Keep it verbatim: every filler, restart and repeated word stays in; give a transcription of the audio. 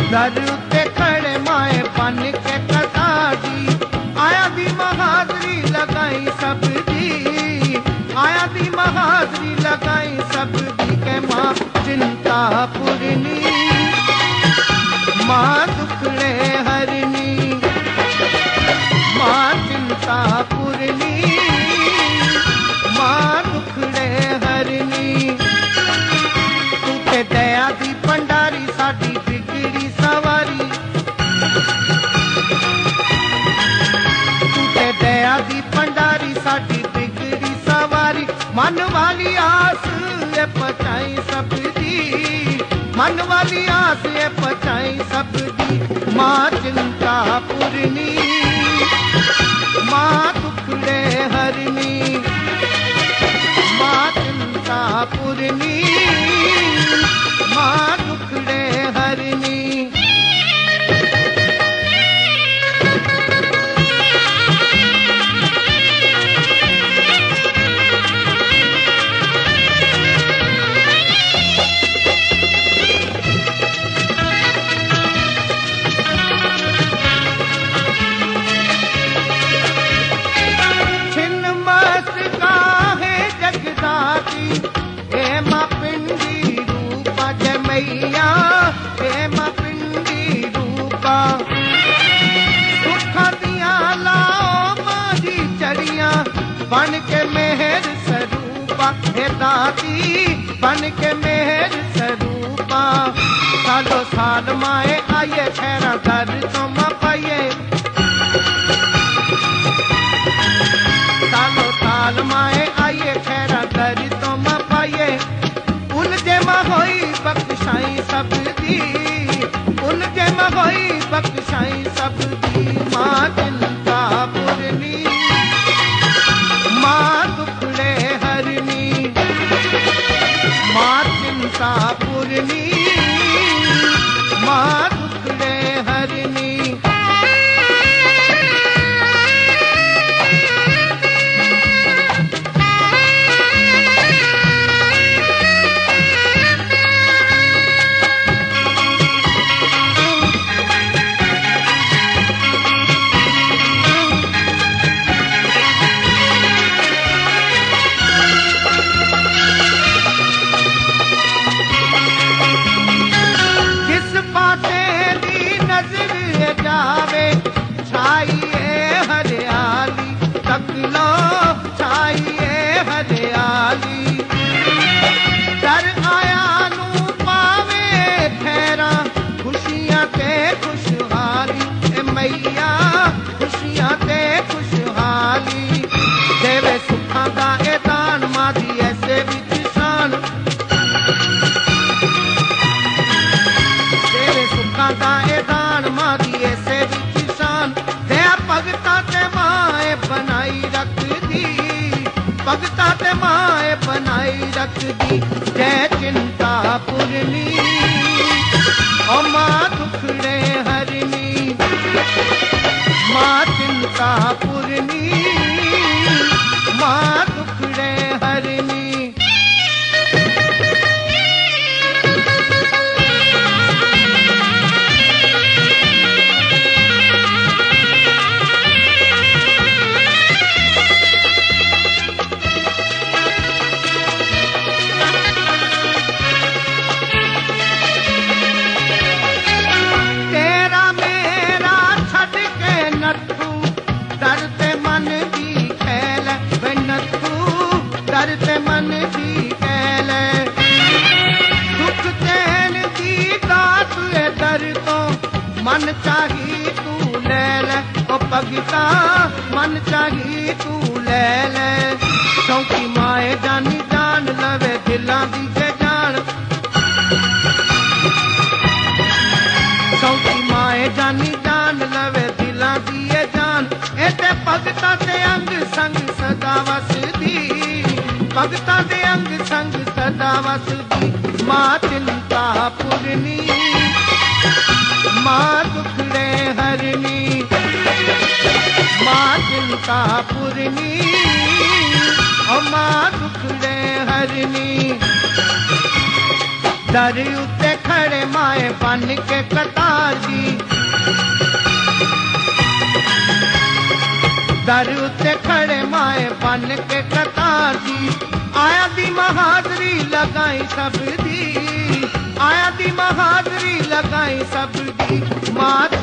दर उत्ते खड़े माए बन के कताड़ी, आया दी महादरी लगाई सब दी, आया दी महादरी लगाई सब दी के माँ चिंता पूरनी, माँ दुखड़े हरनी, माँ चिंता पूरनी, माँ दुखड़े हरनी। तू ते दया दी भंडारी साडी बिगड़ी सवारी, तू ते दया दी भंडारी साडी बिगड़ी सवारी, मन वाली आस ये पचाई सब दी, मन वाली आस ये पचाई सब दी, माँ चिंता पूरनी, माँ दुखड़े हरनी, माँ चिंता पूरनी, माँ दुखड़े हरनी। बन के मेहर स्वरूपा हे दाती, बन के मेहर स्वरूपा, सालो साल माए आइए खैरा दर तो पाइए, सालो साल माए आइए खैरा दर तो पाइए, उलझे मा होई बख्शाई सब दी, उलझे मा होई बख्शाई सब दी, माँ चिंता पूरनी, माँ दुखड़े हरनी, माँ चिंता पूरनी, माँ दुखड़े हरनी। भगता ते माए बनाई रख दी, जय चिंता पूरनी, ओ माँ दुखड़े हरनी, माँ चिंता पूरनी, माँ दुखड़े हरनी। डरते मन की कैल, दुख चैन की दात दर तो मन चाही तू ले ले, ओ भगता मन चाही तू ले ले, क्योंकि माए जानी जान लवे दिलां दी के जान, क्योंकि माए जानी जान लवे दिलां दी जान, एते भगता ते अंग संग सदा वसदी, भगता दे अंग संग सदा वसदी, माँ चिंता पूरनी, माँ दुखड़े हरनी, माँ चिंता पूरनी, ओ माँ दुखड़े हरनी। दर उत्ते खड़े माए बन के कतार दी, दर उत्ते खड़े माए बन के कतार दी। आया दी महादरी लगाई सब दी, आया दी महादरी लगाई सब दी। मां